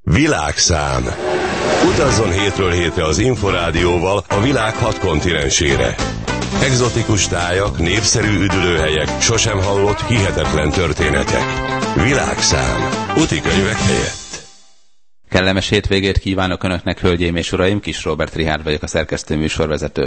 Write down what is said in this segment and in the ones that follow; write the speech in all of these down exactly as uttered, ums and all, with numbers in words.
Világszám. Utazzon hétről hétre az Inforádióval a világ hat kontinensére. Egzotikus tájak, népszerű üdülőhelyek, sosem hallott hihetetlen történetek. Világszám. Utikönyvek helyett. Kellemes hétvégét kívánok Önöknek, hölgyeim és uraim, Kis Róbert Richárd vagyok, a szerkesztő műsorvezető.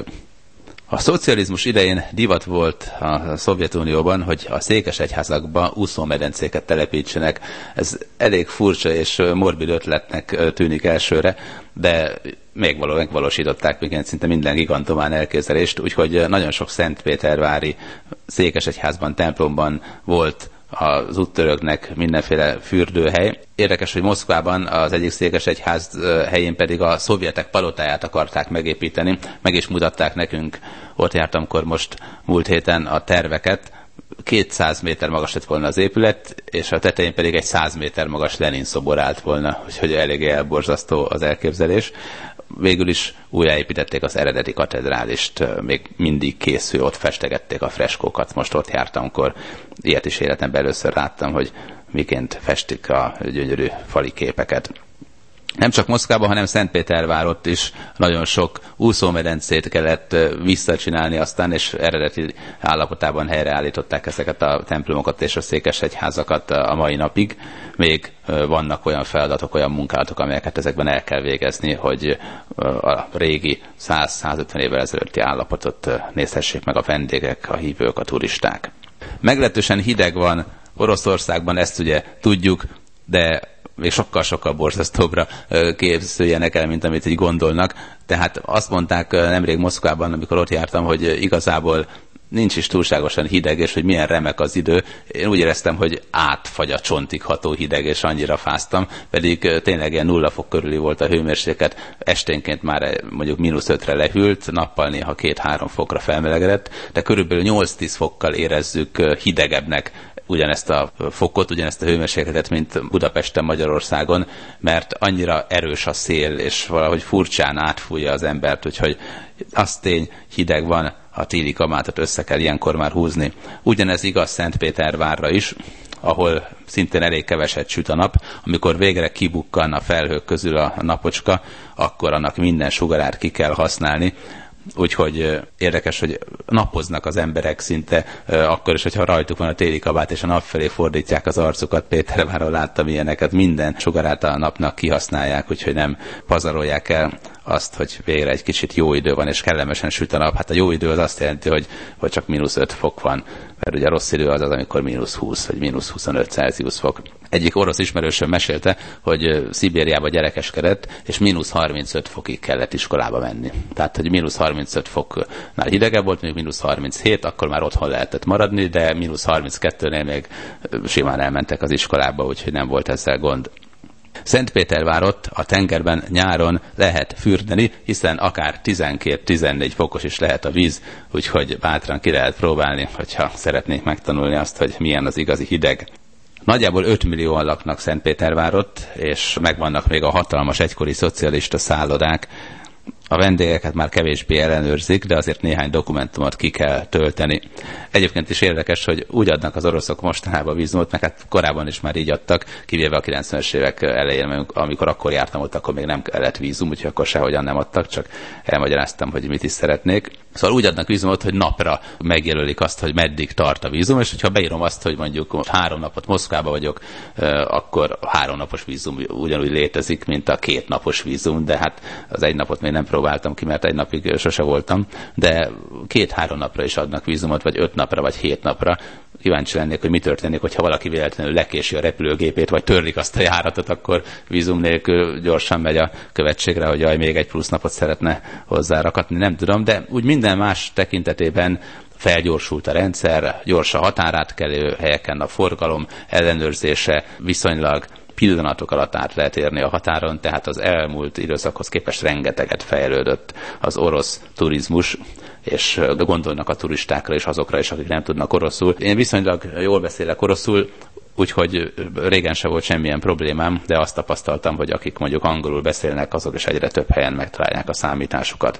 A szocializmus idején divat volt a Szovjetunióban, hogy a székesegyházakba úszómedencéket telepítsenek. Ez elég furcsa és morbid ötletnek tűnik elsőre, de még való megvalósították még szinte minden gigantomán elképzelést, úgyhogy nagyon sok szentpétervári székesegyházban, templomban volt az úttörőknek mindenféle fürdőhely. Érdekes, hogy Moszkvában az egyik székesegyház helyén pedig a szovjetek palotáját akarták megépíteni. Meg is mutatták nekünk, ott jártamkor most múlt héten a terveket. kétszáz méter magas lett volna az épület, és a tetején pedig egy száz méter magas Lenin szobor állt volna, úgyhogy eléggé elborzasztó az elképzelés. Végül is újjáépítették az eredeti katedrálist, még mindig készül, ott festegették a freskókat. Most ott jártamkor, ilyet is életemben először láttam, hogy miként festik a gyönyörű fali képeket. Nem csak Moszkvában, hanem Szentpétervárott is nagyon sok úszómedencét kellett visszacsinálni aztán, és eredeti állapotában helyreállították ezeket a templomokat és a székesegyházakat a mai napig. Még vannak olyan feladatok, olyan munkálatok, amelyeket ezekben el kell végezni, hogy a régi száz-százötven évvel ezelőtti állapotot nézhessék meg a vendégek, a hívők, a turisták. Meglehetősen hideg van Oroszországban, ezt ugye tudjuk, de még sokkal-sokkal borzasztóbbra képzeljenek el, mint amit így gondolnak. Tehát azt mondták nemrég Moszkvában, amikor ott jártam, hogy igazából nincs is túlságosan hideg, és hogy milyen remek az idő. Én úgy éreztem, hogy átfagy a csontig ható hideg, és annyira fáztam, pedig tényleg ilyen nulla fok körüli volt a hőmérséklet. Esténként már mondjuk mínusz ötre lehűlt, nappal néha két-három fokra felmelegedett, de körülbelül nyolc-tíz fokkal érezzük hidegebbnek ugyanezt a fokot, ugyanezt a hőmérsékletet, mint Budapesten, Magyarországon, mert annyira erős a szél, és valahogy furcsán átfújja az embert, úgyhogy az tény, hideg van, a téli kamátot össze kell ilyenkor már húzni. Ugyanez igaz Szentpétervárra is, ahol szintén elég keveset süt a nap. Amikor végre kibukkan a felhők közül a napocska, akkor annak minden sugarát ki kell használni. Úgyhogy érdekes, hogy napoznak az emberek szinte, akkor is, hogyha rajtuk van a téli kabát, és a nap felé fordítják az arcukat. Péterváron láttam ilyeneket, minden sugarát a napnak kihasználják, úgyhogy nem pazarolják el azt, hogy végre egy kicsit jó idő van, és kellemesen süt a nap. Hát a jó idő az azt jelenti, hogy, hogy csak mínusz öt fok van, mert ugye a rossz idő az az, amikor mínusz húsz, vagy mínusz huszonöt Celsius fok. Egyik orosz ismerősöm mesélte, hogy Szibériába gyerekeskedett, és mínusz harmincöt fokig kellett iskolába menni. Tehát, hogy mínusz harmincöt foknál hidegebb volt, mondjuk mínusz harminchét, akkor már otthon lehetett maradni, de mínusz harminckettőnél még simán elmentek az iskolába, úgyhogy nem volt ezzel gond. Szentpétervárott a tengerben nyáron lehet fürdeni, hiszen akár tizenkét-tizennégy fokos is lehet a víz, úgyhogy bátran ki lehet próbálni, hogyha szeretnék megtanulni azt, hogy milyen az igazi hideg. Nagyjából öt millióan laknak Szentpétervárott, és megvannak még a hatalmas egykori szocialista szállodák. A vendégeket már kevésbé ellenőrzik, de azért néhány dokumentumot ki kell tölteni. Egyébként is érdekes, hogy úgy adnak az oroszok mostanában vízumot, meg hát korábban is már így adtak, kivéve a kilencvenes évek elején, amikor akkor jártam ott, akkor még nem kellett vízum, úgyhogy akkor sehogyan nem adtak, csak elmagyaráztam, hogy mit is szeretnék. Szóval úgy adnak vízumot, hogy napra megjelölik azt, hogy meddig tart a vízum, és hogyha beírom azt, hogy mondjuk most három napot Moszkvába vagyok, akkor három napos vízum ugyanúgy létezik, mint a két napos vízum, de hát az egy napot még nem próbáltam ki, mert egy napig sose voltam, de két-három napra is adnak vízumot, vagy öt napra, vagy hét napra. Kíváncsi lennék, hogy mi történik, hogyha valaki véletlenül lekési a repülőgépét, vagy törlik azt a járatot, akkor vízum nélkül gyorsan megy a követségre, hogy jaj, még egy plusz napot szeretne hozzárakatni, nem tudom, de úgy minden más tekintetében felgyorsult a rendszer, gyors a határátkelő helyeken a forgalom ellenőrzése, viszonylag pillanatok alatt át lehet érni a határon, tehát az elmúlt időszakhoz képest rengeteget fejlődött az orosz turizmus, és gondolnak a turistákra és azokra is, akik nem tudnak oroszul. Én viszonylag jól beszélek oroszul, úgyhogy régen se volt semmilyen problémám, de azt tapasztaltam, hogy akik mondjuk angolul beszélnek, azok is egyre több helyen megtalálják a számításukat.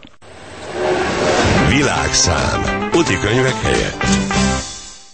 Világszám. Utikönyvek helyett.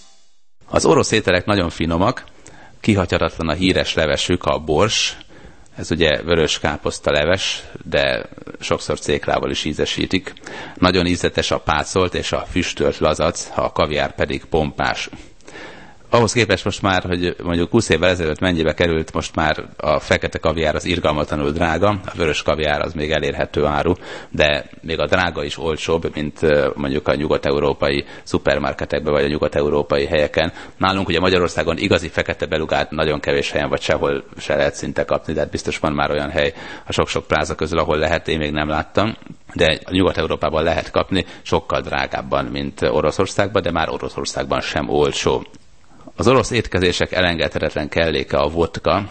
Az orosz ételek nagyon finomak, kihagyhatatlan a híres levesük, a bors, Ez ugye vörös káposzta leves, de sokszor céklával is ízesítik. Nagyon ízletes a pácolt és a füstölt lazac, a kaviár pedig pompás. Ahhoz képest most már, hogy mondjuk húsz évvel ezelőtt mennyibe került, most már a fekete kaviár az irgalmatlanul drága, a vörös kaviár az még elérhető áru, de még a drága is olcsóbb, mint mondjuk a nyugat-európai szupermarketekben vagy a nyugat-európai helyeken. Nálunk ugye Magyarországon igazi fekete belugát nagyon kevés helyen vagy sehol se lehet szinte kapni, de hát biztos van már olyan hely a sok-sok pláza közül, ahol lehet, én még nem láttam. De Nyugat-Európában lehet kapni sokkal drágábban, mint Oroszországban, de már Oroszországban sem olcsó. Az orosz étkezések elengedhetetlen kelléke a vodka.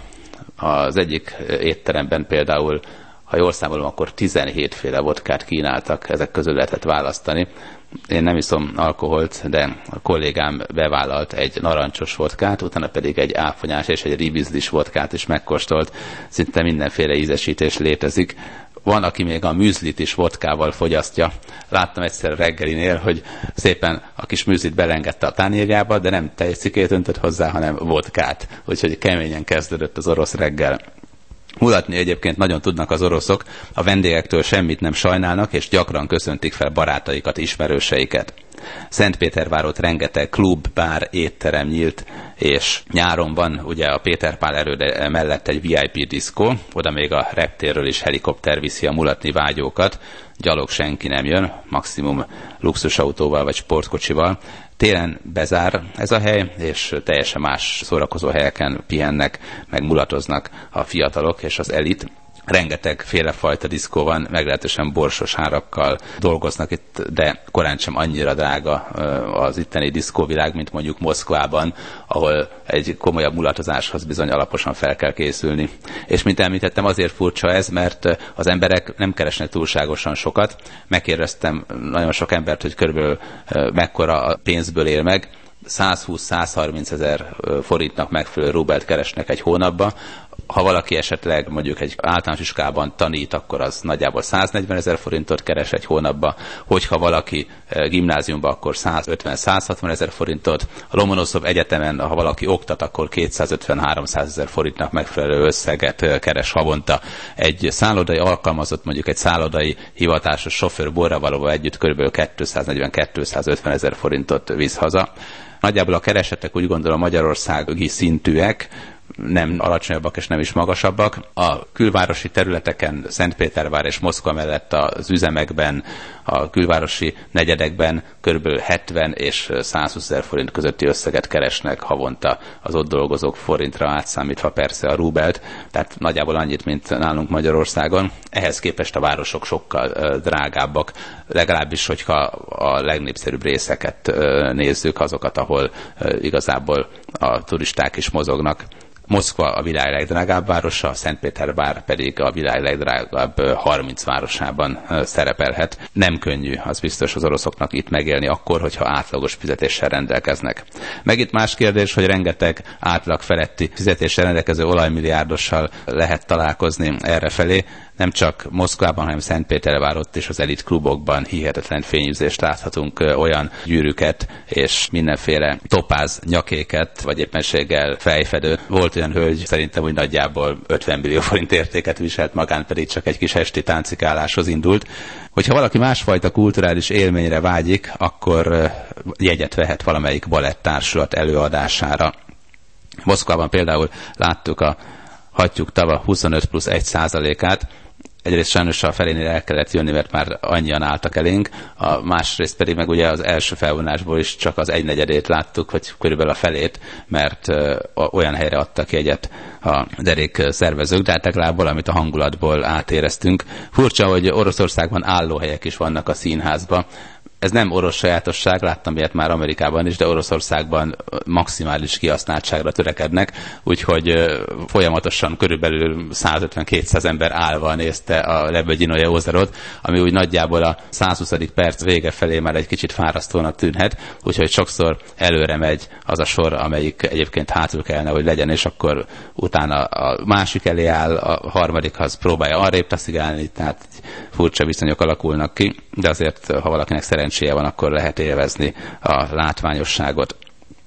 Az egyik étteremben például, ha jól számolom, akkor tizenhét féle vodkát kínáltak, ezek közül lehetett választani. Én nem iszom alkoholt, de a kollégám bevállalt egy narancsos vodkát, utána pedig egy áfonyás és egy ribizlis vodkát is megkóstolt. Szinte mindenféle ízesítés létezik. Van, aki még a műzlit is vodkával fogyasztja. Láttam egyszer reggelinél, hogy szépen a kis műzlit belengedte a tányérjába, de nem tejcikét öntött hozzá, hanem vodkát. Úgyhogy keményen kezdődött az orosz reggel. Mulatni egyébként nagyon tudnak az oroszok, a vendégektől semmit nem sajnálnak, és gyakran köszöntik fel barátaikat, ismerőseiket. Szentpétervárot rengeteg klub, bár, étterem nyílt, és nyáron van ugye a Péter Pál erőde mellett egy vé i pé diszkó, oda még a reptérről is helikopter viszi a mulatni vágyókat, gyalog senki nem jön, maximum luxusautóval vagy sportkocsival. Télen bezár ez a hely, és teljesen más szórakozó helyeken pihennek, meg mulatoznak a fiatalok és az elit. Rengeteg félefajta diszkó van, meglehetősen borsos árakkal dolgoznak itt, de korán sem annyira drága az itteni diszkóvilág, mint mondjuk Moszkvában, ahol egy komolyabb mulatozáshoz bizony alaposan fel kell készülni. És mint említettem, azért furcsa ez, mert az emberek nem keresnek túlságosan sokat. Megkérdeztem nagyon sok embert, hogy körülbelül mekkora pénzből él meg. százhúsz-százharminc ezer forintnak megfelelő rubelt keresnek egy hónapban. Ha valaki esetleg mondjuk egy általános iskolában tanít, akkor az nagyjából száznegyven ezer forintot keres egy hónapban. Hogyha valaki gimnáziumban, akkor százötven-százhatvan ezer forintot. A Lomonoszov Egyetemen, ha valaki oktat, akkor kétszázötven-háromszáz ezer forintnak megfelelő összeget keres havonta. Egy szállodai alkalmazott, mondjuk egy szállodai hivatásos sofőr borravalóval együtt kb. kétszáznegyven-kétszázötven ezer forintot visz haza. Nagyjából a keresetek úgy gondolom magyarországi szintűek, nem alacsonyabbak és nem is magasabbak. A külvárosi területeken, Szentpétervár és Moszkva mellett az üzemekben, a külvárosi negyedekben kb. hetven és százhúsz ezer forint közötti összeget keresnek havonta az ott dolgozók, forintra átszámítva persze a rubelt, tehát nagyjából annyit, mint nálunk Magyarországon. Ehhez képest a városok sokkal drágábbak, legalábbis, hogyha a legnépszerűbb részeket nézzük, azokat, ahol igazából a turisták is mozognak. Moszkva a világ legdrágább városa, Szentpétervár pedig a világ legdrágább harminc városában szerepelhet. Nem könnyű, az biztos az oroszoknak itt megélni akkor, hogyha átlagos fizetéssel rendelkeznek. Meg itt más kérdés, hogy rengeteg átlag feletti fizetéssel rendelkező olajmilliárdossal lehet találkozni errefelé. Nem csak Moszkvában, hanem Szentpétervár, ott is az elit klubokban hihetetlen fényűzést láthatunk, olyan gyűrűket és mindenféle topáz nyakéket, vagy éppenséggel fejfedő. Volt olyan hölgy, szerintem úgy nagyjából ötven millió forint értéket viselt, magán pedig csak egy kis esti táncikáláshoz indult. Hogyha valaki másfajta kulturális élményre vágyik, akkor jegyet vehet valamelyik baletttársulat előadására. Moszkvában például láttuk a Hattyúk tava huszonöt plusz egy százalékát, egyrészt sajnos a felénél el kellett jönni, mert már annyian álltak elénk, a másrészt pedig meg ugye az első felvonásból is csak az egynegyedét láttuk, vagy körülbelül a felét, mert olyan helyre adtak jegyet a derék szervezők, de hát legalább valamit a hangulatból átéreztünk. Furcsa, hogy Oroszországban állóhelyek is vannak a színházban. Ez nem orosz sajátosság, láttam ilyet már Amerikában is, de Oroszországban maximális kihasználtságra törekednek, úgyhogy folyamatosan körülbelül százötven-kétszáz ember állva nézte a Lebegyinoje ózerot, ami úgy nagyjából a százhuszadik perc vége felé már egy kicsit fárasztónak tűnhet, úgyhogy sokszor előre megy az a sor, amelyik egyébként hátul kellene, hogy legyen, és akkor utána a másik elé áll, a harmadikhoz próbálja arrébb taszigálni, tehát furcsa viszonyok alakulnak ki, de azért, ha valakinek szerencséje van, akkor lehet élvezni a látványosságot.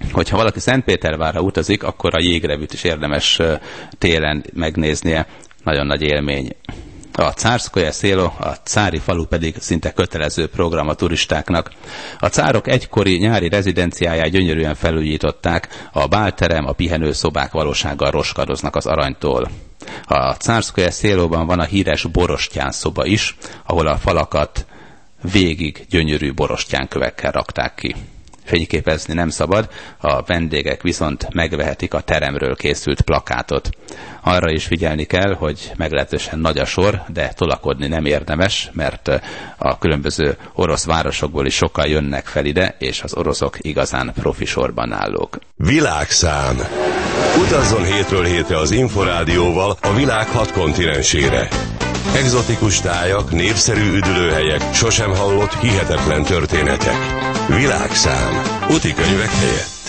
Hogyha valaki Szentpétervárra utazik, akkor a jégrevűt is érdemes télen megnéznie. Nagyon nagy élmény. A Cárszkoje Szélo, a cári falu pedig szinte kötelező program a turistáknak. A cárok egykori nyári rezidenciáját gyönyörűen felújították, a bálterem, a pihenőszobák valósággal roskadoznak az aranytól. A Cárszkoje Szélóban van a híres borostyán szoba is, ahol a falakat végig gyönyörű borostyánkövekkel rakták ki. Fényképezni nem szabad, a vendégek viszont megvehetik a teremről készült plakátot. Arra is figyelni kell, hogy meglehetősen nagy a sor, de tolakodni nem érdemes, mert a különböző orosz városokból is sokan jönnek fel ide, és az oroszok igazán profi sorban állók. Világszám. Utazzon hétről hétre az Inforádióval a világ hat kontinensére. Egzotikus tájak, népszerű üdülőhelyek, sosem hallott hihetetlen történetek. Világszám. Úti könyvek helyett.